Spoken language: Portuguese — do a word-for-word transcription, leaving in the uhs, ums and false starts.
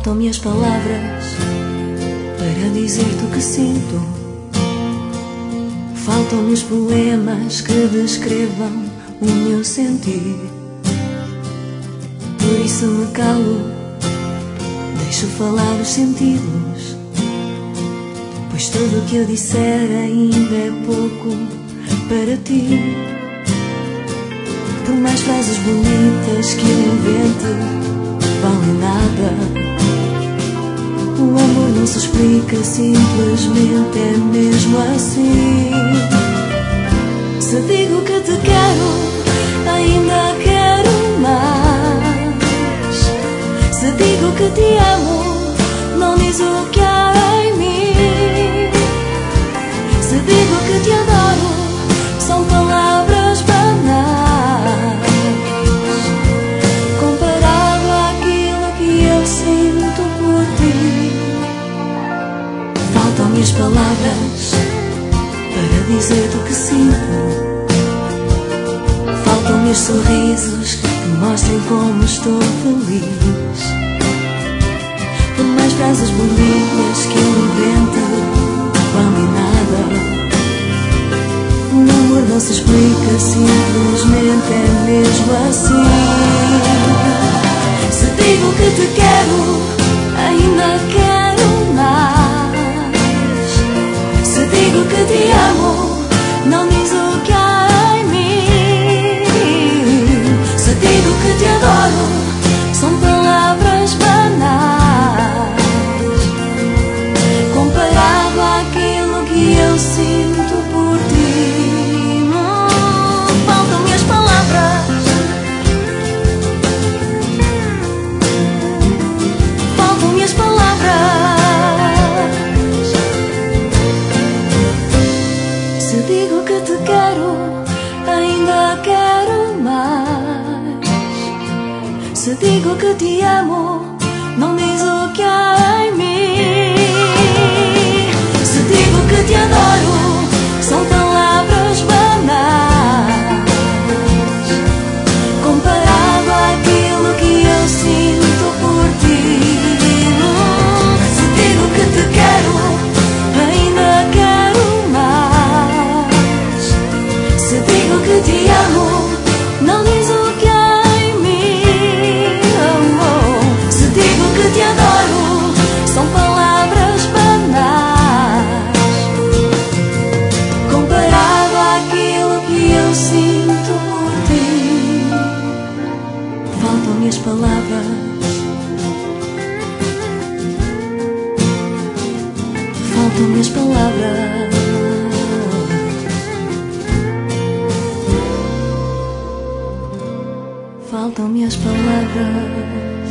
Faltam-me as palavras para dizer-te o que sinto. Faltam-me os poemas que descrevam o meu sentir. Por isso me calo, deixo falar os sentidos, pois tudo o que eu disser ainda é pouco para ti. Por mais frases bonitas que eu invente, valem nada. O amor não se explica, simplesmente é mesmo assim. Se digo que te quero, ainda quero mais. Se digo que te amo, não diz o que há em mim. Se digo que te adoro, são palavras banais comparado àquilo que eu sinto por ti. Faltam-me as palavras para dizer-te o que sinto. Faltam-me os sorrisos que mostrem como estou feliz. Por mais frases bonitas que eu invente, valem nada. O amor não se explica, simplesmente é mesmo assim. Se digo que te quero, ainda quero mais. Se digo que te amo, não diz o que há em mim. Se digo que te adoro, são palavras banais comparado àquilo que eu sinto por ti. Faltam-me as palavras, faltam-me as palavras. Se digo que te quero, ainda quero mais. Se digo que te amo, não diz o que há em mim. Se digo que te adoro, são palavras banais comparado àquilo que eu sinto por ti. Se digo que te quero, ainda quero mais. Se digo que te amo, não diz o que há em mim. Oh, oh. Se digo que te adoro, são palavras banais comparado àquilo que eu sinto por ti. Faltam-me as palavras, faltam-me as palavras. Faltam-me as palavras.